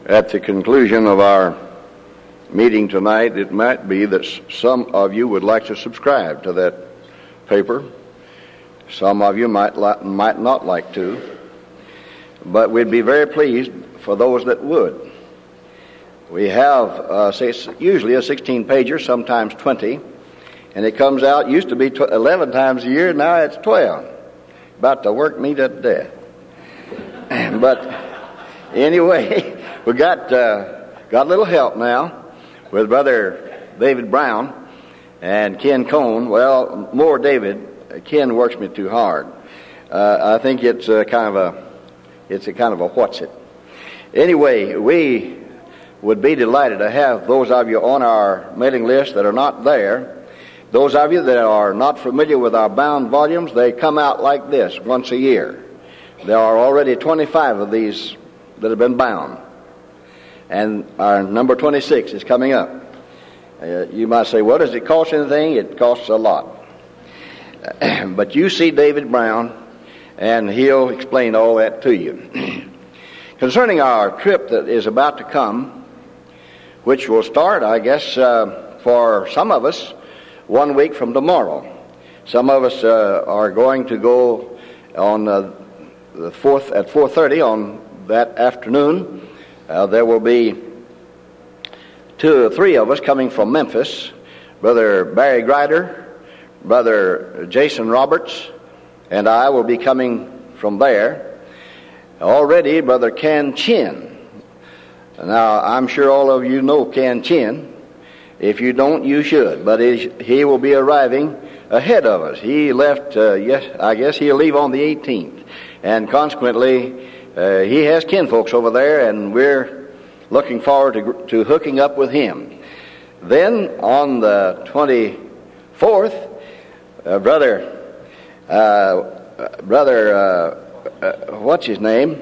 At the conclusion of our meeting tonight, it might be that some of you would like to subscribe to that paper. Some of you might not like to, but we'd be very pleased for those that would. We have usually a 16-pager, sometimes 20, and it comes out, used to be 11 times a year, now it's 12. About to work me to death. But anyway, we got a little help now with Brother David Brown and Ken Cone. Well, more David. Ken works me too hard. I think it's a kind of a what's it. Anyway, we would be delighted to have those of you on our mailing list that are not there. Those of you that are not familiar with our bound volumes, they come out like this once a year. There are already 25 of these that have been bound. And our number 26 is coming up. You might say, well, does it cost anything? It costs a lot. But you see David Brown, and he'll explain all that to you. Concerning our trip that is about to come, which will start, I guess, for some of us, 1 week from tomorrow. Some of us are going to go on the 4th at 4:30 on that afternoon. There will be 2 or 3 of us coming from Memphis. Brother Barry Grider, Brother Jason Roberts, and I will be coming from there. Already, Brother Can Chin. Now, I'm sure all of you know Can Chin. If you don't, you should. But he will be arriving ahead of us. He left, I guess he'll leave on the 18th. And consequently, he has kinfolks over there, and we're looking forward to hooking up with him. Then, on the 24th, what's his name?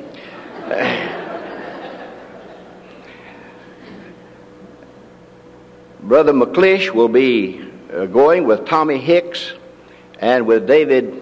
Brother McClish will be going with Tommy Hicks and with David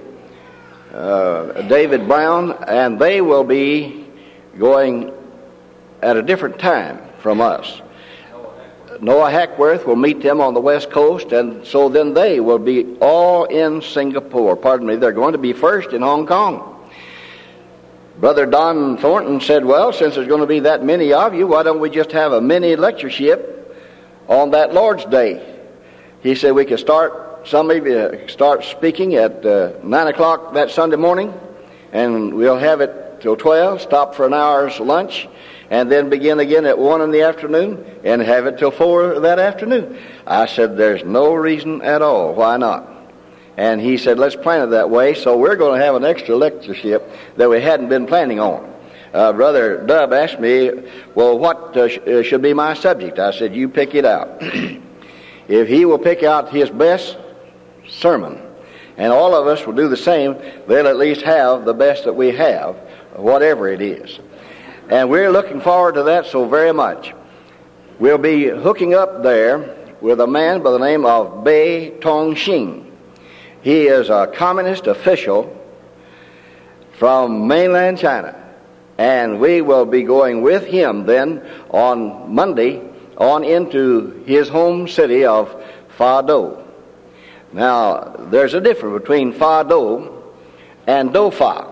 Brown, and they will be going at a different time from us. Noah Hackworth will meet them on the West Coast, and so then they will be all in Singapore. Pardon me, they're going to be first in Hong Kong. Brother Don Thornton said, well, since there's going to be that many of you, why don't we just have a mini lectureship on that Lord's Day? He said we could start speaking at 9 o'clock that Sunday morning, and we'll have it till 12, stop for an hour's lunch, and then begin again at 1 in the afternoon and have it till 4 that afternoon. I said, there's no reason at all. Why not? And he said, let's plan it that way. So we're going to have an extra lectureship that we hadn't been planning on. Brother Dub asked me, well, what should be my subject? I said, you pick it out. If he will pick out his best sermon, and all of us will do the same, they'll at least have the best that we have, whatever it is. And we're looking forward to that so very much. We'll be hooking up there with a man by the name of Bei Tongxing. He is a communist official from mainland China. And we will be going with him then on Monday on into his home city of Fa Do. Now, there's a difference between Fa Do and Do Fa.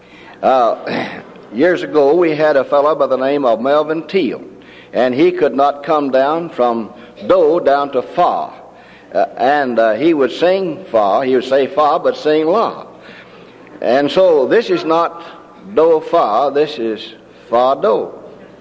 Years ago, we had a fellow by the name of Melvin Teal, and he could not come down from Do down to Fa. He would sing Fa, he would say Fa, but sing La. And so this is not Do Fa, this is Fa Do.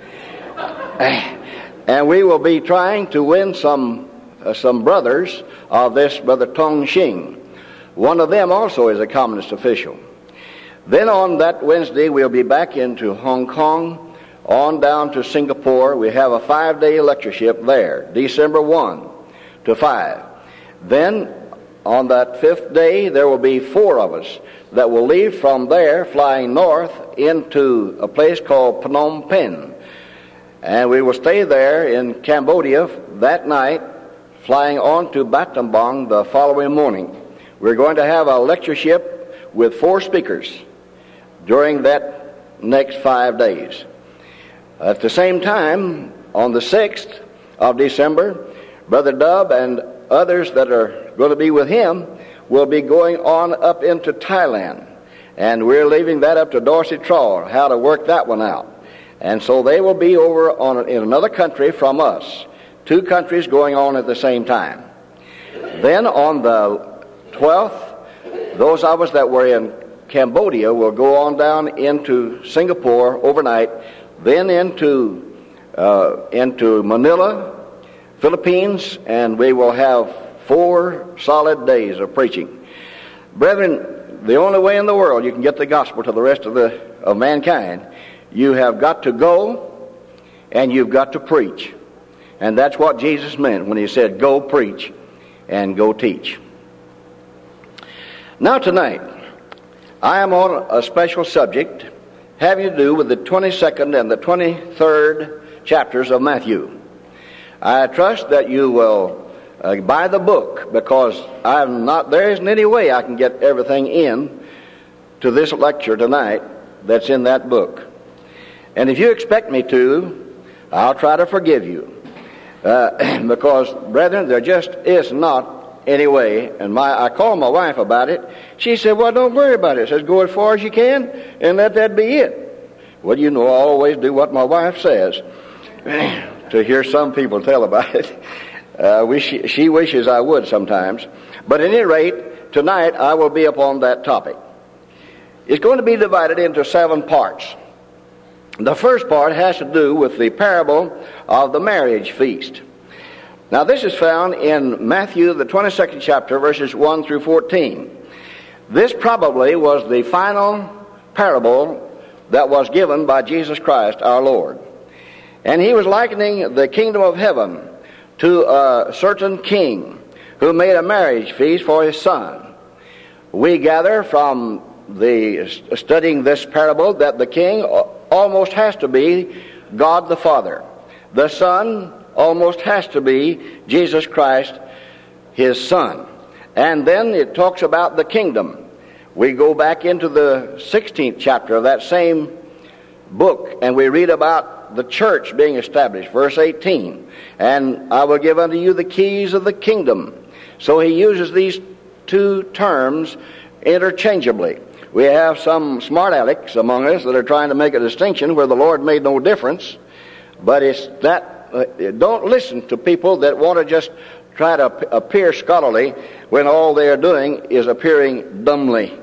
And we will be trying to win some brothers of this Brother Tong Xing. One of them also is a communist official. Then on that Wednesday, we'll be back into Hong Kong, on down to Singapore. We have a 5-day lectureship there, December 1 to 5. Then on that 5th day, there will be 4 of us that will leave from there, flying north into a place called Phnom Penh. And we will stay there in Cambodia that night, flying on to Battambang the following morning. We're going to have a lectureship with 4 speakers during that next 5 days. At the same time, on the 6th of December, Brother Dub and others that are going to be with him will be going on up into Thailand. And we're leaving that up to Dorsey Trawl, how to work that one out. And so they will be over in another country from us. 2 countries going on at the same time. Then on the 12th, those of us that were in Cambodia will go on down into Singapore overnight, then into Manila, Philippines, and we will have 4 solid days of preaching. Brethren, the only way in the world you can get the gospel to the rest of mankind, you have got to go and you've got to preach. And that's what Jesus meant when he said, go preach and go teach. Now tonight, I am on a special subject having to do with the 22nd and the 23rd chapters of Matthew. I trust that you will buy the book, because there isn't any way I can get everything in to this lecture tonight that's in that book. And if you expect me to, I'll try to forgive you. Because, brethren, there just is not any way. And I called my wife about it. She said, well, don't worry about it. She says, go as far as you can and let that be it. Well, you know, I always do what my wife says. To hear some people tell about it. She wishes I would sometimes. But at any rate, tonight I will be upon that topic. It's going to be divided into 7 parts. The first part has to do with the parable of the marriage feast. Now this is found in Matthew, the 22nd chapter, verses 1 through 14. This probably was the final parable that was given by Jesus Christ our Lord. And he was likening the kingdom of heaven to a certain king who made a marriage feast for his son. We gather from studying this parable that the king almost has to be God the Father. The Son almost has to be Jesus Christ, his Son. And then it talks about the kingdom. We go back into the 16th chapter of that same book, and we read about the church being established, verse 18. And I will give unto you the keys of the kingdom. So he uses these 2 terms interchangeably. We have some smart alecks among us that are trying to make a distinction where the Lord made no difference. But it's that, don't listen to people that want to just try to appear scholarly when all they are doing is appearing dumbly.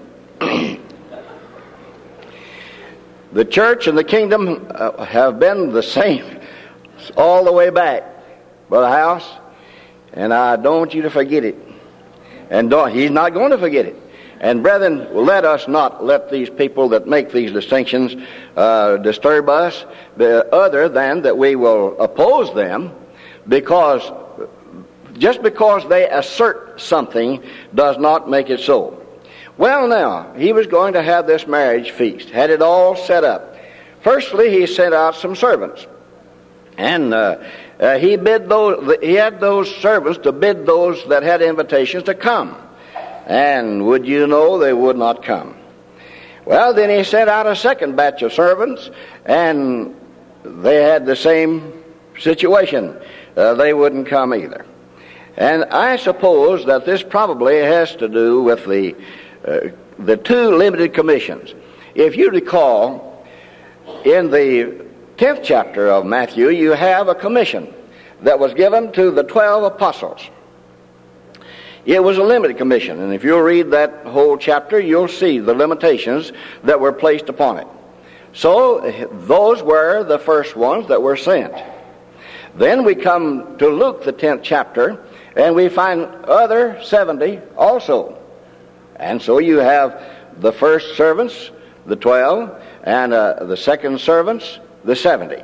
The church and the kingdom have been the same all the way back, Brother House, and I don't want you to forget it. And he's not going to forget it. And brethren, let us not let these people that make these distinctions disturb us, other than that we will oppose them, because just because they assert something does not make it so. Well, now, he was going to have this marriage feast, had it all set up. Firstly, he sent out some servants, and he had those servants to bid those that had invitations to come. And would you know, they would not come. Well, then he sent out a second batch of servants, and they had the same situation. They wouldn't come either. And I suppose that this probably has to do with the 2 limited commissions. If you recall, in the 10th chapter of Matthew, you have a commission that was given to the 12 apostles. It was a limited commission, and if you'll read that whole chapter, you'll see the limitations that were placed upon it. So, those were the first ones that were sent. Then we come to Luke, the 10th chapter, and we find other 70 also. And so you have the first servants, the 12, and the second servants, the 70.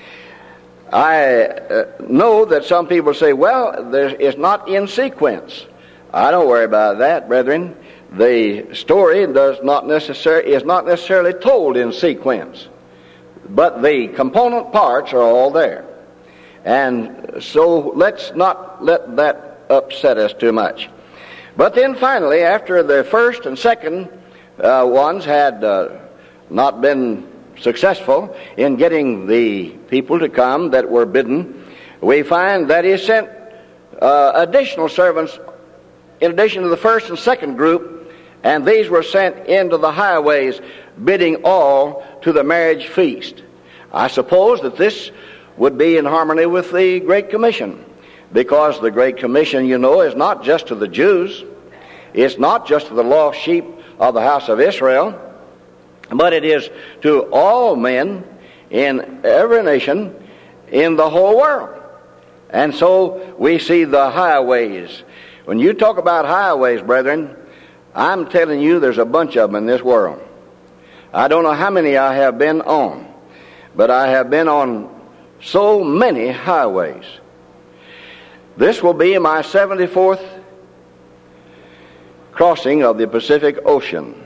I know that some people say, well, it's not in sequence. I don't worry about that, brethren. The story is not necessarily told in sequence, but the component parts are all there. And so let's not let that upset us too much. But then finally, after the first and second ones had not been successful in getting the people to come that were bidden, we find that he sent additional servants in addition to the first and second group, and these were sent into the highways, bidding all to the marriage feast. I suppose that this would be in harmony with the Great Commission, because the Great Commission, you know, is not just to the Jews, it's not just to the lost sheep of the house of Israel, but it is to all men in every nation in the whole world. And so we see the highways. When you talk about highways, brethren, I'm telling you there's a bunch of them in this world. I don't know how many I have been on, but I have been on so many highways. This will be my 74th crossing of the Pacific Ocean.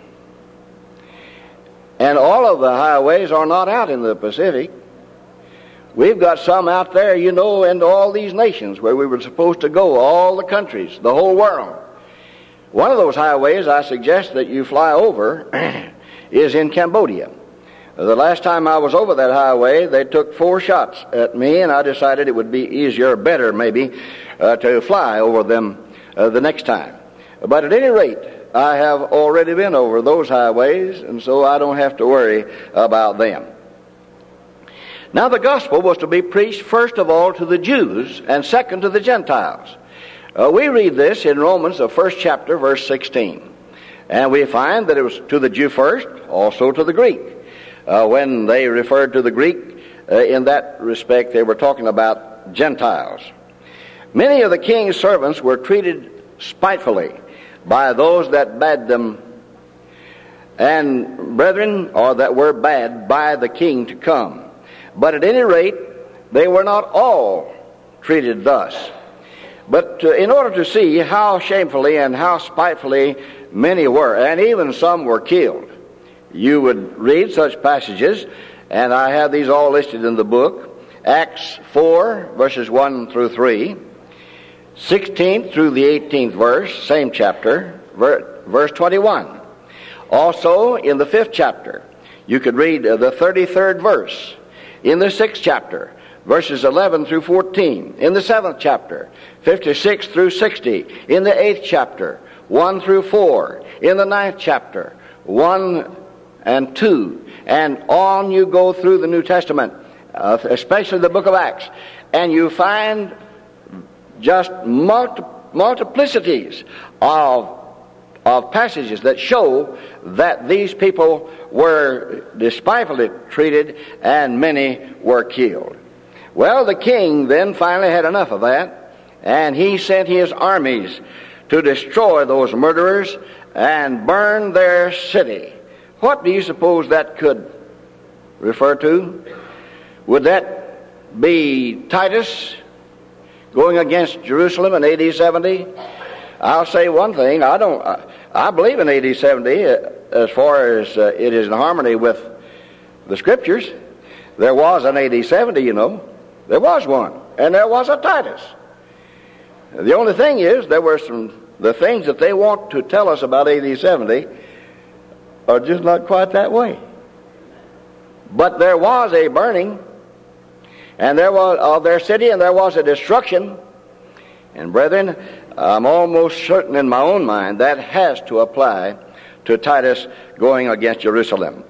And all of the highways are not out in the Pacific. We've got some out there, you know, into all these nations where we were supposed to go, all the countries, the whole world. One of those highways I suggest that you fly over is in Cambodia. The last time I was over that highway, they took 4 shots at me, and I decided it would be easier, better maybe, to fly over them the next time. But at any rate, I have already been over those highways, and so I don't have to worry about them. Now, the gospel was to be preached first of all to the Jews and second to the Gentiles. We read this in Romans, the 1st chapter, verse 16. And we find that it was to the Jew first, also to the Greek. When they referred to the Greek, in that respect, they were talking about Gentiles. Many of the king's servants were treated spitefully by those that bade them, and brethren, or that were bade by the king to come. But at any rate, they were not all treated thus. But in order to see how shamefully and how spitefully many were, and even some were killed, you would read such passages, and I have these all listed in the book. Acts 4, verses 1 through 3, 16th through the 18th verse, same chapter, verse 21. Also, in the 5th chapter, you could read the 33rd verse. In the 6th chapter, verses 11 through 14. In the 7th chapter, 56 through 60. In the 8th chapter, 1 through 4. In the 9th chapter, 1 and 2. And on you go through the New Testament, especially the book of Acts, and you find just multiplicities of passages that show that these people were despitefully treated and many were killed. Well, the king then finally had enough of that, and he sent his armies to destroy those murderers and burn their city. What do you suppose that could refer to? Would that be Titus going against Jerusalem in AD 70? I'll say one thing. I believe in AD 70 as far as it is in harmony with the Scriptures. There was an AD 70, you know. There was one. And there was a Titus. The only thing is, the things that they want to tell us about AD 70 are just not quite that way. But there was a burning, and there was of their city, and there was a destruction. And brethren, I'm almost certain in my own mind that has to apply to Titus going against Jerusalem.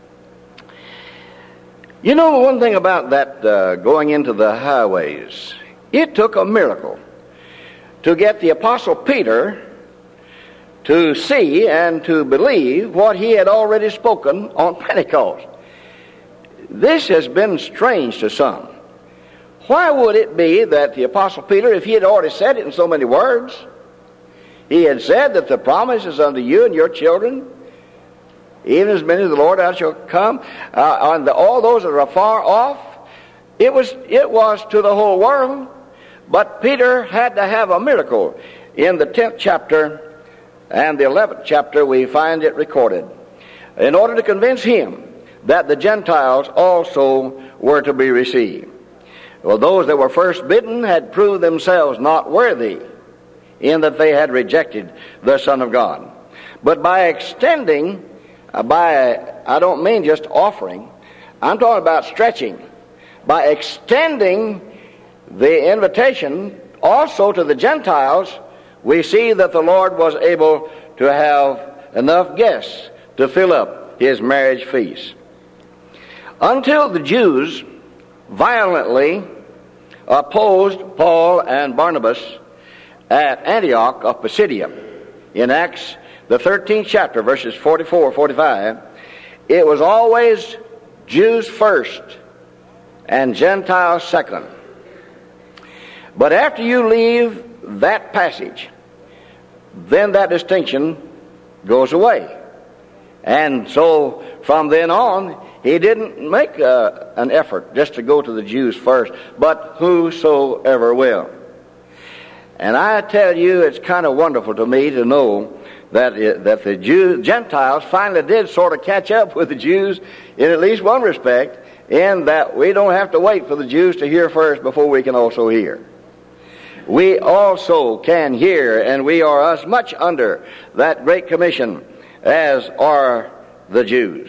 You know, one thing about that going into the highways, it took a miracle to get the Apostle Peter to see and to believe what he had already spoken on Pentecost. This has been strange to some. Why would it be that the Apostle Peter, if he had already said it in so many words, he had said that the promise is unto you and your children, even as many as the Lord out shall come, and all those that are far off, it was to the whole world. But Peter had to have a miracle. In the 10th chapter and the 11th chapter, we find it recorded, in order to convince him that the Gentiles also were to be received. Well, those that were first bidden had proved themselves not worthy, in that they had rejected the Son of God. But by extending, I don't mean just offering, I'm talking about stretching. By extending the invitation also to the Gentiles, we see that the Lord was able to have enough guests to fill up his marriage feast. Until the Jews violently opposed Paul and Barnabas at Antioch of Pisidia in Acts, the 13th chapter, verses 44-45, it was always Jews first and Gentiles second. But after you leave that passage, then that distinction goes away. And so from then on, he didn't make an effort just to go to the Jews first, but whosoever will. And I tell you, it's kind of wonderful to me to know that the Gentiles finally did sort of catch up with the Jews in at least one respect, in that we don't have to wait for the Jews to hear first before we can also hear. We also can hear, and we are as much under that great commission as are the Jews.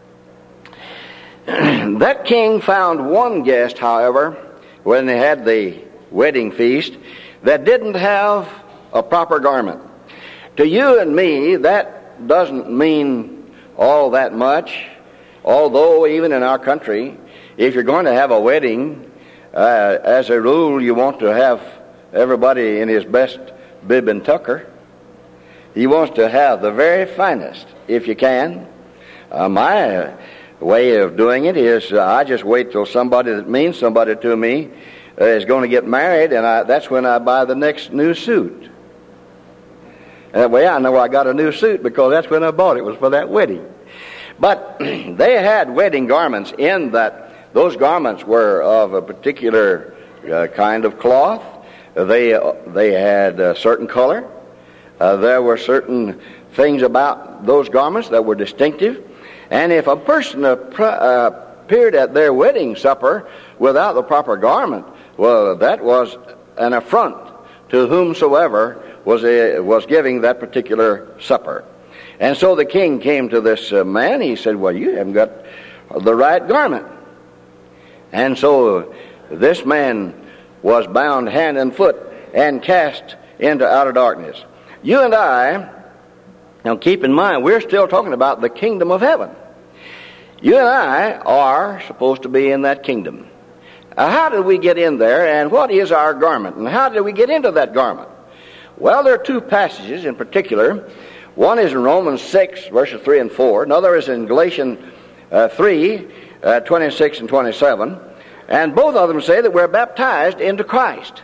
That king found one guest, however, when they had the wedding feast, that didn't have a proper garment. To you and me, that doesn't mean all that much, although even in our country, if you're going to have a wedding, as a rule, you want to have everybody in his best bib and tucker. He wants to have the very finest, if you can. My way of doing it is I just wait till somebody that means somebody to me is going to get married, and that's when I buy the next new suit. That way I know I got a new suit, because that's when I bought it. It was for that wedding. But they had wedding garments in that those garments were of a particular kind of cloth. They had a certain color. There were certain things about those garments that were distinctive. And if a person appeared at their wedding supper without the proper garment, well, that was an affront to whomsoever was giving that particular supper. And so the king came to this man. He said, well, you haven't got the right garment. And so this man was bound hand and foot and cast into outer darkness. You and I, now keep in mind, we're still talking about the kingdom of heaven. You and I are supposed to be in that kingdom. How did we get in there, and what is our garment, and how did we get into that garment? Well, there are two passages in particular. One is in Romans 6, verses 3 and 4. Another is in Galatians 3, 26 and 27. And both of them say that we're baptized into Christ.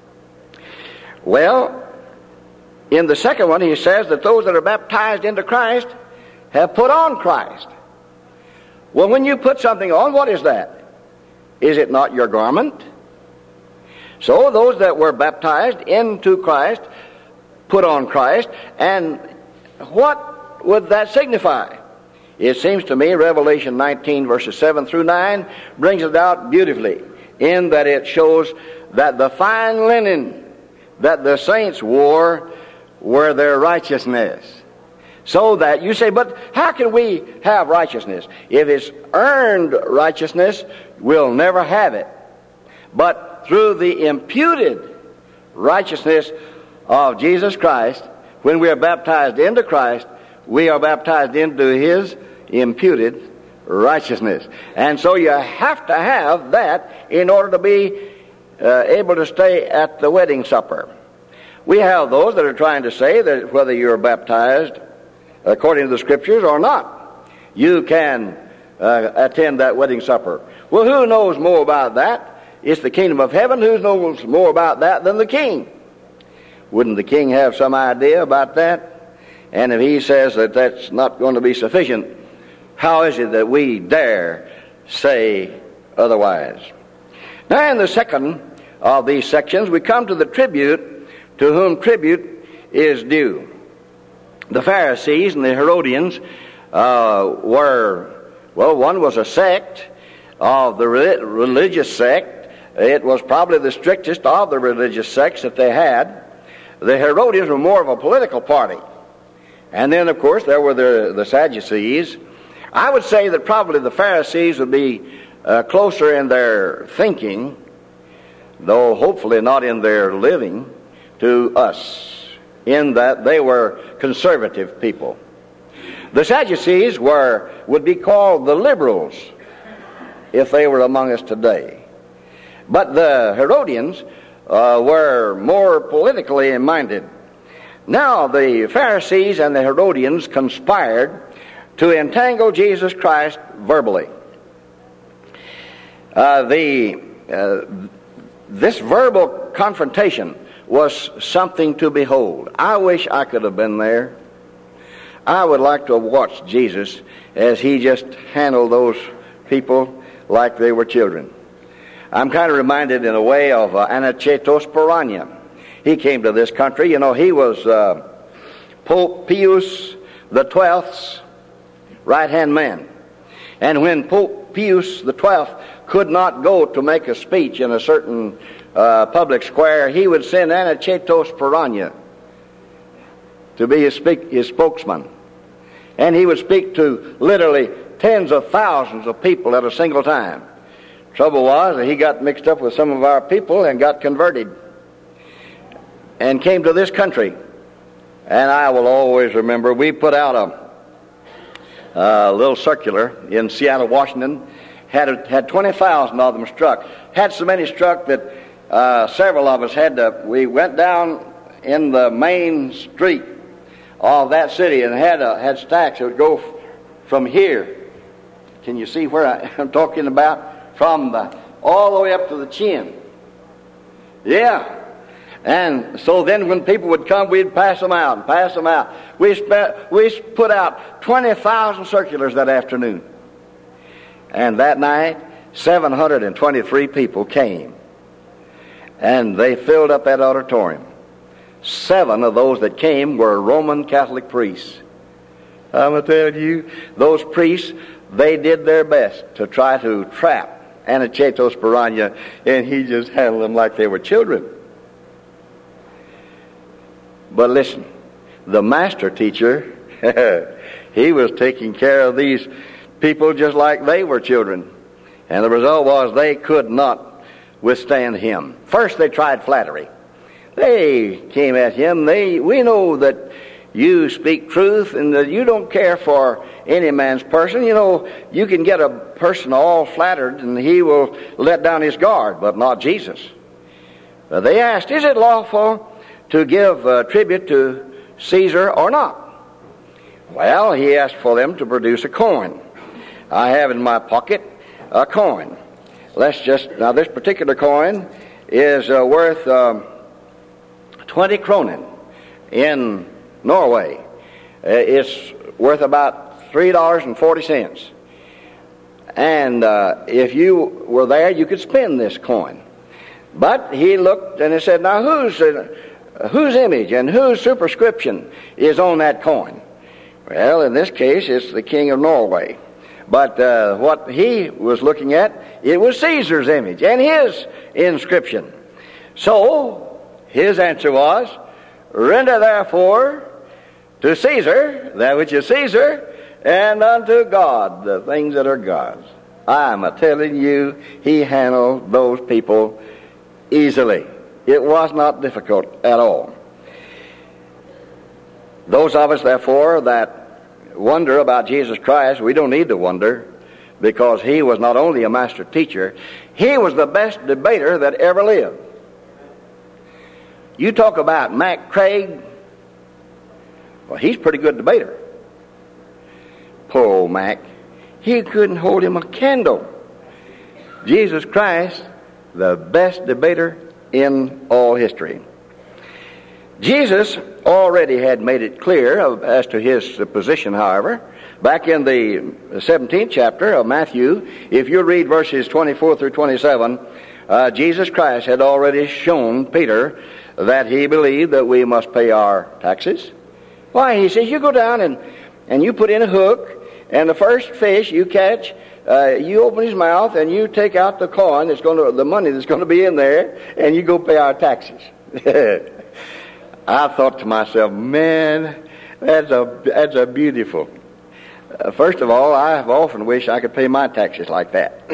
Well, in the second one, he says that those that are baptized into Christ have put on Christ. Well, when you put something on, what is that? Is it not your garment? So those that were baptized into Christ put on Christ. And what would that signify? It seems to me Revelation 19 verses 7 through 9 brings it out beautifully, in that it shows that the fine linen that the saints wore were their righteousness. So that you say, but how can we have righteousness? If it's earned righteousness, we'll never have it. But through the imputed righteousness of Jesus Christ, when we are baptized into Christ, we are baptized into his imputed righteousness. And so you have to have that in order to be able to stay at the wedding supper. We have those that are trying to say that whether you're baptized according to the Scriptures or not, you can attend that wedding supper. Well, who knows more about that? It's the kingdom of heaven. Who knows more about that than the king? Wouldn't the king have some idea about that? And if he says that that's not going to be sufficient, how is it that we dare say otherwise? Now, in the second of these sections, we come to the tribute, to whom tribute is due. The Pharisees and the Herodians one was a sect of the religious sect. It was probably the strictest of the religious sects that they had. The Herodians were more of a political party. And then, of course, there were the Sadducees. I would say that probably the Pharisees would be closer in their thinking, though hopefully not in their living, to us, in that they were conservative people. The Sadducees would be called the liberals if they were among us today. But the Herodians were more politically minded. Now the Pharisees and the Herodians conspired to entangle Jesus Christ verbally. This verbal confrontation was something to behold. I wish I could have been there. I would like to have watched Jesus as he just handled those people like they were children. I'm kind of reminded in a way of Aniceto Sparania. He came to this country. You know, he was Pope Pius XII's right-hand man. And when Pope Pius XII could not go to make a speech in a certain public square, he would send Aniceto Sparania to be his spokesman. And he would speak to literally tens of thousands of people at a single time. Trouble was that he got mixed up with some of our people and got converted and came to this country. And I will always remember, we put out a little circular in Seattle, Washington, had 20,000 of them struck. Had so many struck that several of us we went down in the main street of that city and had stacks that would go from here. Can you see where I'm talking about? From all the way up to the chin. Yeah. And so then when people would come, we'd pass them out and pass them out. We put out 20,000 circulars that afternoon. And that night, 723 people came. And they filled up that auditorium. 7 of those that came were Roman Catholic priests. I'm going to tell you, those priests, they did their best to try to trap Aniceto Sparania, and he just handled them like they were children. But listen, the master teacher, he was taking care of these people just like they were children. And the result was they could not withstand him. First they tried flattery. They came at him. We know that you speak truth and that you don't care for any man's person. You know, you can get a person all flattered and he will let down his guard, but not Jesus. They asked, is it lawful to give tribute to Caesar or not? Well, he asked for them to produce a coin. I have in my pocket a coin. Now this particular coin is worth 20 kronen in Norway. It's worth about $3.40. And if you were there, you could spend this coin. But he looked and he said, now whose image and whose superscription is on that coin? Well, in this case, it's the King of Norway. But what he was looking at, it was Caesar's image and his inscription. So his answer was, render therefore to Caesar that which is Caesar, and unto God the things that are God's. I'm a-telling you, he handled those people easily. It was not difficult at all. Those of us, therefore, that wonder about Jesus Christ, we don't need to wonder, because he was not only a master teacher, he was the best debater that ever lived. You talk about Mac Craig, well, he's a pretty good debater. Poor old Mac. He couldn't hold him a candle. Jesus Christ, the best debater in all history. Jesus already had made it clear as to his position, however. Back in the 17th chapter of Matthew, if you read verses 24 through 27, Jesus Christ had already shown Peter that he believed that we must pay our taxes. Why? He says, you go down and you put in a hook, and the first fish you catch, you open his mouth and you take out the coin the money that's going to be in there, and you go pay our taxes. I thought to myself, man, that's a beautiful First of all, I've often wished I could pay my taxes like that.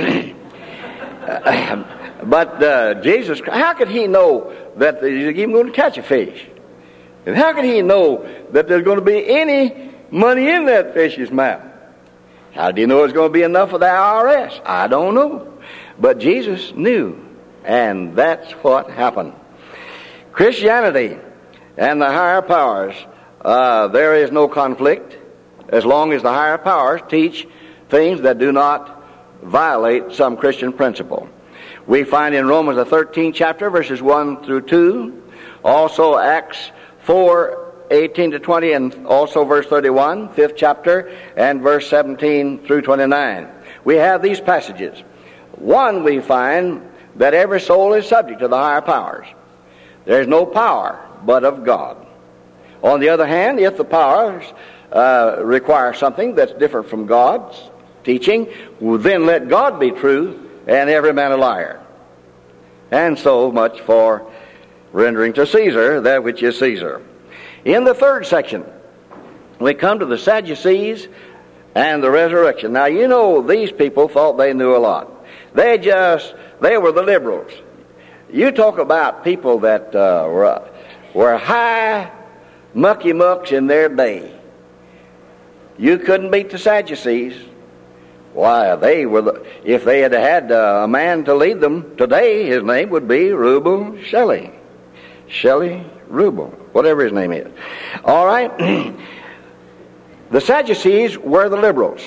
But Jesus, how could he know that he's even going to catch a fish? And how could he know that there's going to be any money in that fish's mouth? How did he know it's going to be enough for the IRS? I don't know. But Jesus knew, and that's what happened. Christianity and the higher powers, there is no conflict as long as the higher powers teach things that do not violate some Christian principle. We find in Romans the 13th chapter, verses 1 through 2, also Acts 4:18 to 20, and also verse 31, 5th chapter, and verse 17 through 29. We have these passages. One, we find that every soul is subject to the higher powers. There is no power but of God. On the other hand, if the powers require something that's different from God's teaching, well, then let God be true and every man a liar. And so much for rendering to Caesar that which is Caesar. In the third section, we come to the Sadducees and the resurrection. Now, you know, these people thought they knew a lot. They were the liberals. You talk about people that were high mucky mucks in their day. You couldn't beat the Sadducees. Why, if they had had a man to lead them today, his name would be Rubel Shelley. Shelley Rubel, whatever his name is. All right. The Sadducees were the liberals.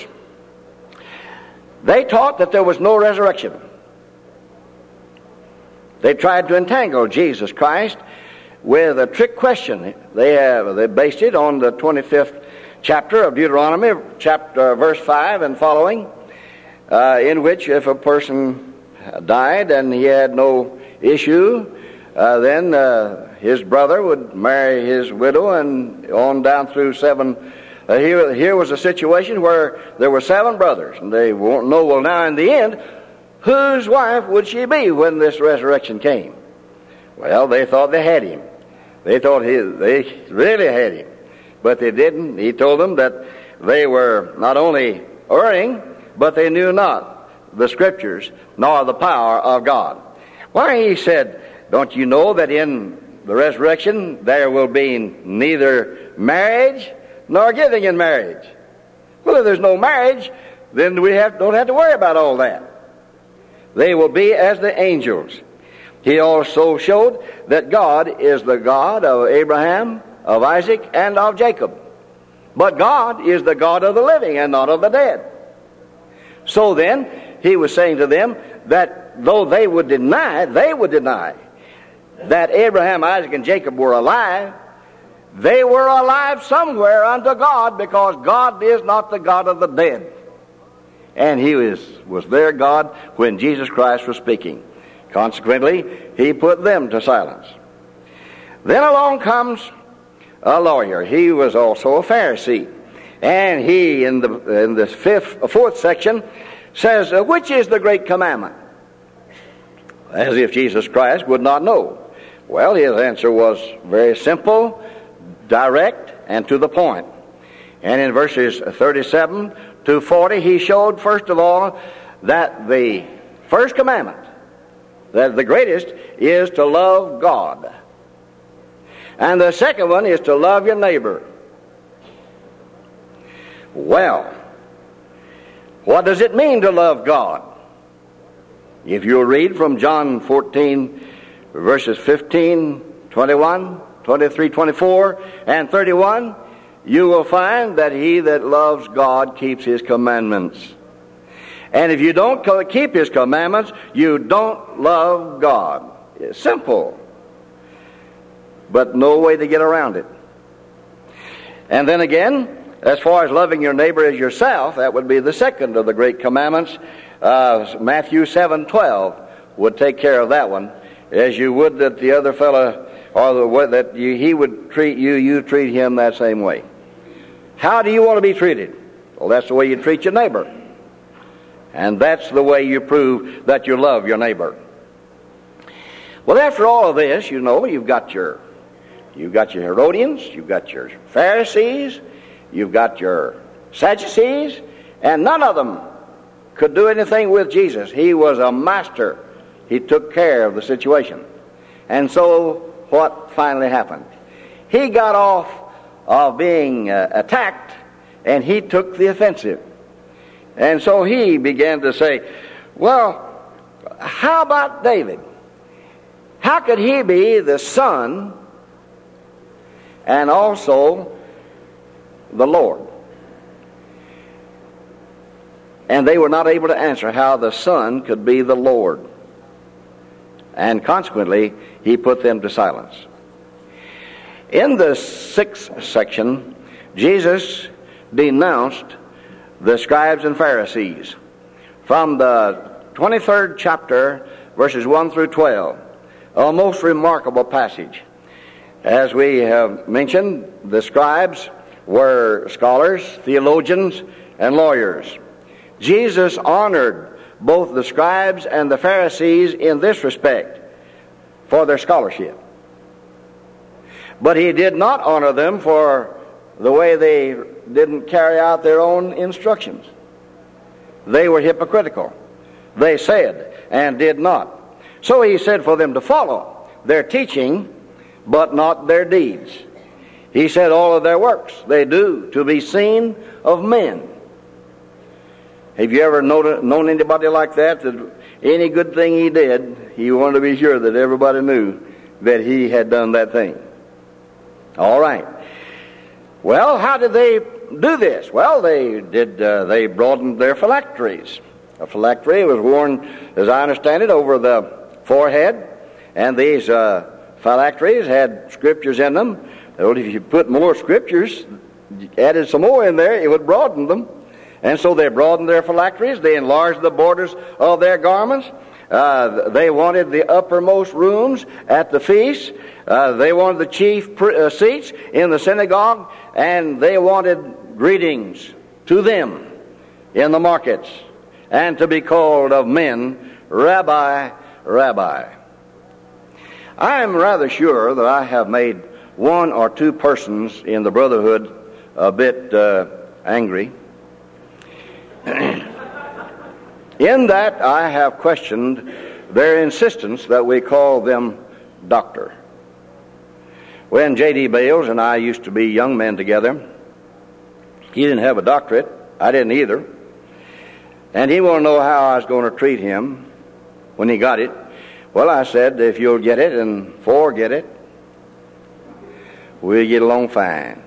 They taught that there was no resurrection. They tried to entangle Jesus Christ with a trick question. They based it on the 25th chapter of Deuteronomy, verse 5 and following, in which if a person died and he had no issue, then his brother would marry his widow, and on down through 7. Here was a situation where there were 7 brothers, and they won't know, well, now in the end, whose wife would she be when this resurrection came? Well, they thought they had him. They thought they really had him. But they didn't. He told them that they were not only erring, but they knew not the Scriptures, nor the power of God. Why, he said, don't you know that in the resurrection there will be neither marriage nor giving in marriage? Well, if there's no marriage, then we don't have to worry about all that. They will be as the angels. He also showed that God is the God of Abraham, of Isaac, and of Jacob. But God is the God of the living and not of the dead. So then, he was saying to them that though they would deny that Abraham, Isaac, and Jacob were alive, they were alive somewhere unto God, because God is not the God of the dead. And he was their God when Jesus Christ was speaking. Consequently, he put them to silence. Then along comes a lawyer. He was also a Pharisee. And he, in the fourth section, says, which is the great commandment? As if Jesus Christ would not know. Well, his answer was very simple, direct, and to the point. And in verses 37 to 40, he showed, first of all, that the first commandment, that the greatest, is to love God. And the second one is to love your neighbor. Well, what does it mean to love God? If you'll read from John 14, verses 15, 21, 23, 24, and 31, you will find that he that loves God keeps his commandments. And if you don't keep his commandments, you don't love God. It's simple, but no way to get around it. And then again, as far as loving your neighbor as yourself, that would be the second of the great commandments. Matthew 7:12 would take care of that one. As you would that the other fellow, or the way that he would treat you, you treat him that same way. How do you want to be treated? Well, that's the way you treat your neighbor. And that's the way you prove that you love your neighbor. Well, after all of this, you know, you've got your Herodians, you've got your Pharisees, you've got your Sadducees, and none of them could do anything with Jesus. He was a master. He took care of the situation. And so what finally happened? He got off of being attacked, and he took the offensive. And so he began to say, well, how about David? How could he be the son and also the Lord? And they were not able to answer how the Son could be the Lord. And consequently, he put them to silence. In the 6th section, Jesus denounced the scribes and Pharisees. From the 23rd chapter, verses 1 through 12, a most remarkable passage. As we have mentioned, the scribes were scholars, theologians, and lawyers. Jesus honored both the scribes and the Pharisees in this respect for their scholarship. But he did not honor them for the way they didn't carry out their own instructions. They were hypocritical. They said and did not. So he said for them to follow their teaching, but not their deeds. He said all of their works they do to be seen of men. Have you ever known anybody like that any good thing he did, he wanted to be sure that everybody knew that he had done that thing? All right. Well, how did they do this? Well, they broadened their phylacteries. A phylactery was worn, as I understand it, over the forehead, and these phylacteries had scriptures in them. Well, if you put more scriptures, added some more in there, it would broaden them. And so they broadened their phylacteries. They enlarged the borders of their garments. They wanted the uppermost rooms at the feast. They wanted the chief seats in the synagogue. And they wanted greetings to them in the markets. And to be called of men, Rabbi, Rabbi. I am rather sure that I have made one or two persons in the brotherhood a bit angry. In that I have questioned their insistence that we call them doctor. When J.D. Bales and I used to be young men together, he didn't have a doctorate. I didn't either. And he wanted to know how I was going to treat him when he got it. Well, I said, if you'll get it and forget it, we'll get along fine.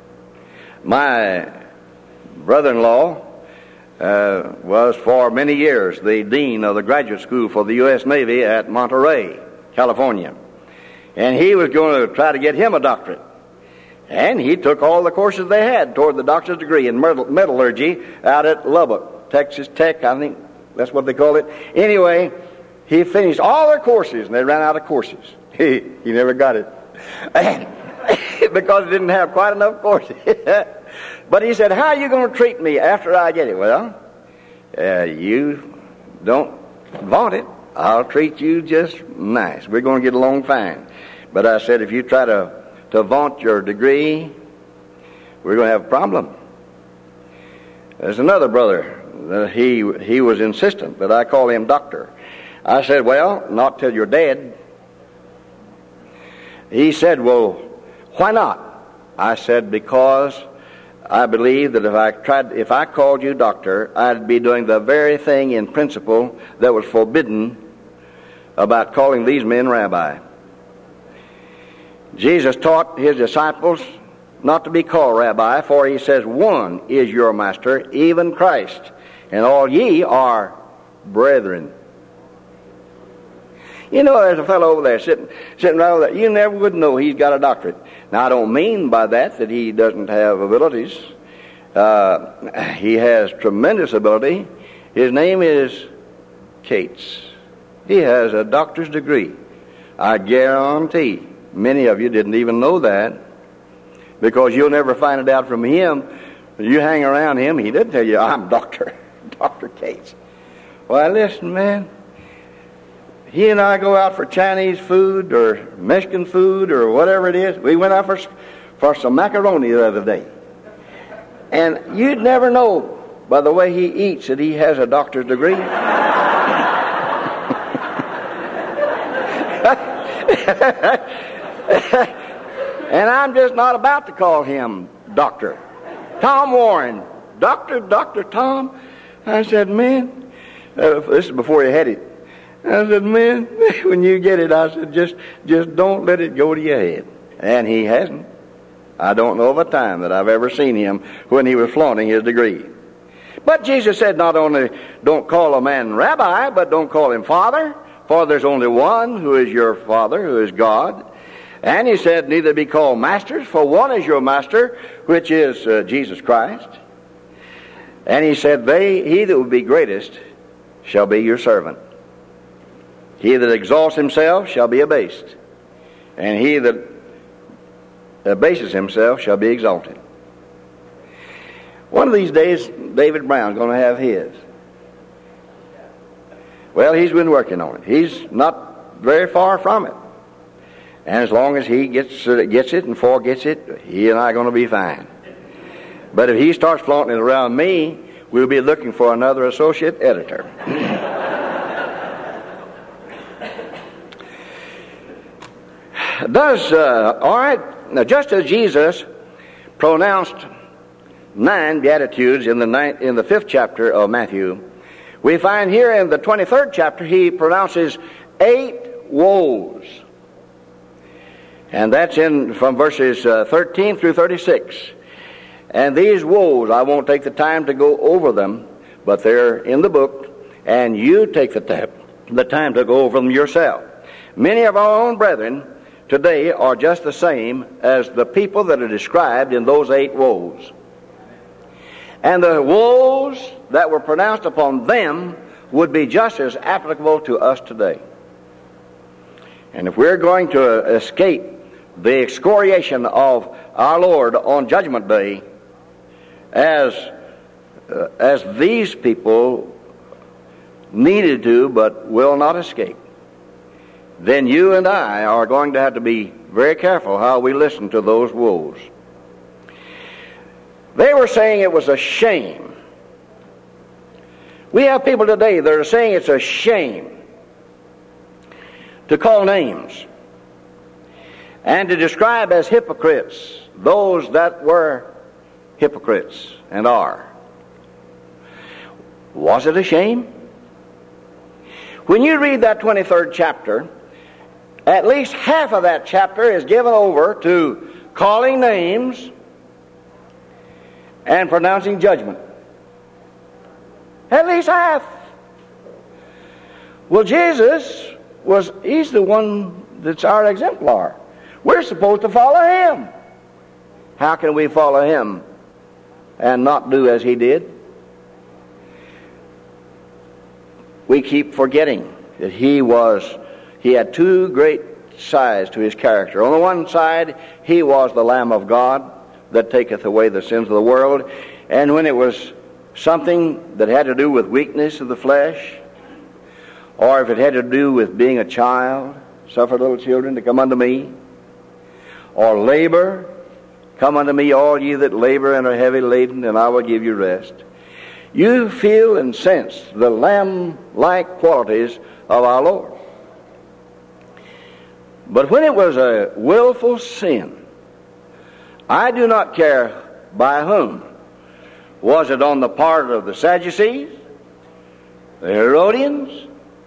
My brother-in-law was for many years the dean of the graduate school for the U.S. Navy at Monterey, California. And he was going to try to get him a doctorate. And he took all the courses they had toward the doctor's degree in metallurgy out at Lubbock, Texas Tech, I think that's what they call it. Anyway, he finished all their courses, and they ran out of courses. He never got it. Because he didn't have quite enough courses. But he said, how are you going to treat me after I get it? Well, you don't want it. I'll treat you just nice. We're going to get along fine. But I said, if you try to vaunt your degree, we're going to have a problem. There's another brother. He was insistent that I call him doctor. I said, well, not till you're dead. He said, well, why not? I said, because I believe that if I called you doctor, I'd be doing the very thing in principle that was forbidden about calling these men rabbi. Jesus taught his disciples not to be called rabbi, for he says, one is your master, even Christ, and all ye are brethren. You know, there's a fellow over there sitting right over there. You never would know he's got a doctorate. Now, I don't mean by that he doesn't have abilities. He has tremendous ability. His name is Cates. He has a doctor's degree. I guarantee many of you didn't even know that, because you'll never find it out from him. You hang around him, he doesn't tell you, I'm Dr. Cates. Well, listen, man. He and I go out for Chinese food or Mexican food or whatever it is. We went out for some macaroni the other day. And you'd never know by the way he eats that he has a doctor's degree. And I'm just not about to call him Doctor. Tom Warren, Dr. Tom. I said, man, this is before he had it. I said, man, when you get it, I said, just don't let it go to your head. And he hasn't. I don't know of a time that I've ever seen him when he was flaunting his degree. But Jesus said not only don't call a man rabbi, but don't call him father, for there's only one who is your Father, who is God. And he said neither be called masters, for one is your master, which is Jesus Christ. And he said, he that will be greatest shall be your servant. He that exalts himself shall be abased, and he that abases himself shall be exalted. One of these days, David Brown's going to have his. Well, he's been working on it. He's not very far from it. And as long as he gets it and forgets it, he and I are going to be fine. But if he starts flaunting it around me, we'll be looking for another associate editor. All right, now just as Jesus pronounced 9 Beatitudes in the 5th chapter of Matthew, we find here in the 23rd chapter he pronounces 8 woes. And that's from verses 13 through 36. And these woes, I won't take the time to go over them, but they're in the book, and you take the time to go over them yourself. Many of our own brethren today are just the same as the people that are described in those 8 woes. And the woes that were pronounced upon them would be just as applicable to us today. And if we're going to escape the excoriation of our Lord on Judgment Day, as these people needed to but will not escape, then you and I are going to have to be very careful how we listen to those woes. They were saying it was a shame. We have people today that are saying it's a shame to call names and to describe as hypocrites those that were hypocrites and are. Was it a shame? When you read that 23rd chapter, at least half of that chapter is given over to calling names and pronouncing judgment. At least half. Well, Jesus he's the one that's our exemplar. We're supposed to follow him. How can we follow him and not do as he did? We keep forgetting that he had 2 great sides to his character. On the one side, he was the Lamb of God that taketh away the sins of the world. And when it was something that had to do with weakness of the flesh, or if it had to do with being a child, suffer little children to come unto me, or labor, come unto me all ye that labor and are heavy laden, and I will give you rest. You feel and sense the lamb-like qualities of our Lord. But when it was a willful sin, I do not care by whom. Was it on the part of the Sadducees, the Herodians,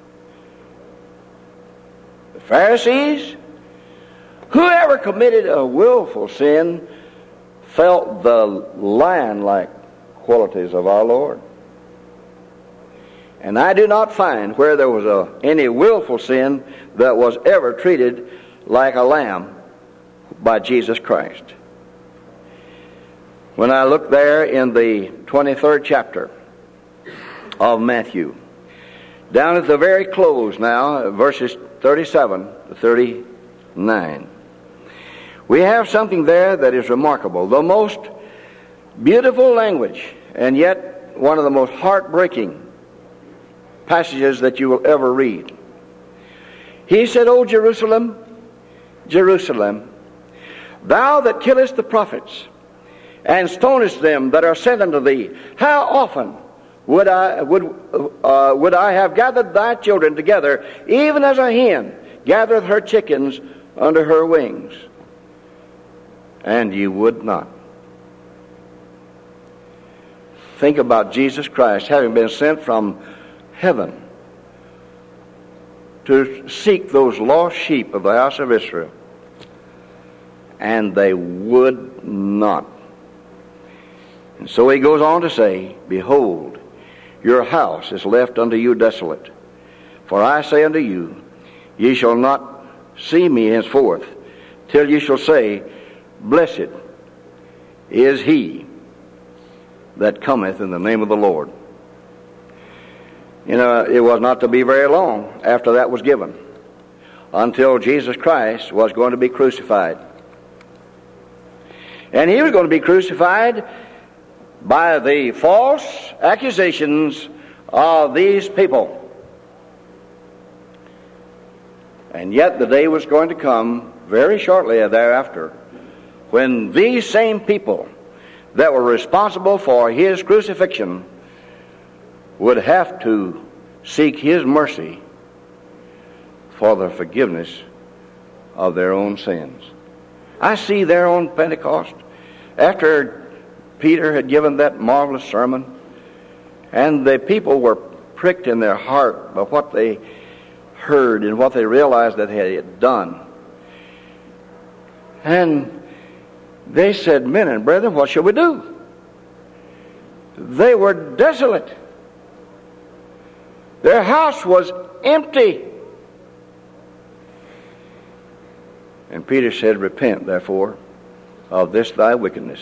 the Pharisees? Whoever committed a willful sin felt the lion-like qualities of our Lord. And I do not find where there was any willful sin that was ever treated like a lamb by Jesus Christ. When I look there in the 23rd chapter of Matthew, down at the very close now, verses 37 to 39, we have something there that is remarkable. The most beautiful language, and yet one of the most heartbreaking passages that you will ever read. He said, O Jerusalem, Jerusalem, thou that killest the prophets, and stonest them that are sent unto thee, how often would I have gathered thy children together, even as a hen gathereth her chickens under her wings, and ye would not. Think about Jesus Christ having been sent from heaven to seek those lost sheep of the house of Israel, and they would not. And so he goes on to say, behold, your house is left unto you desolate. For I say unto you, ye shall not see me henceforth, till ye shall say, blessed is he that cometh in the name of the Lord. You know, it was not to be very long after that was given until Jesus Christ was going to be crucified. And he was going to be crucified by the false accusations of these people. And yet the day was going to come very shortly thereafter when these same people that were responsible for his crucifixion would have to seek his mercy for the forgiveness of their own sins. I see there on Pentecost, after Peter had given that marvelous sermon, and the people were pricked in their heart by what they heard and what they realized that they had done. And they said, men and brethren, what shall we do? They were desolate. Their house was empty. And Peter said, repent, therefore, of this thy wickedness.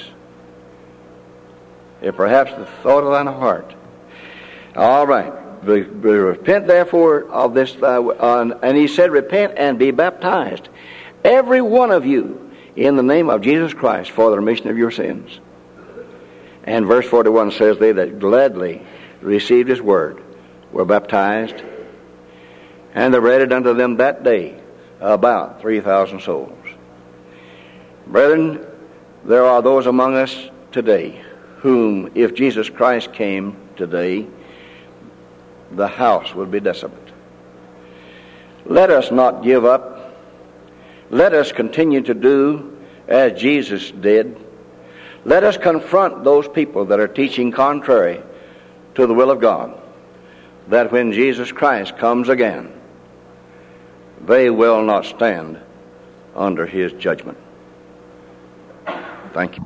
If perhaps the thought of thine heart. All right. Repent, therefore, of this thy... and he said, repent and be baptized, every one of you, in the name of Jesus Christ, for the remission of your sins. And verse 41 says, they that gladly received his word were baptized, and there were added unto them that day about 3,000 souls. Brethren, there are those among us today whom, if Jesus Christ came today, the house would be desolate. Let us not give up. Let us continue to do as Jesus did. Let us confront those people that are teaching contrary to the will of God, that when Jesus Christ comes again, they will not stand under his judgment. Thank you.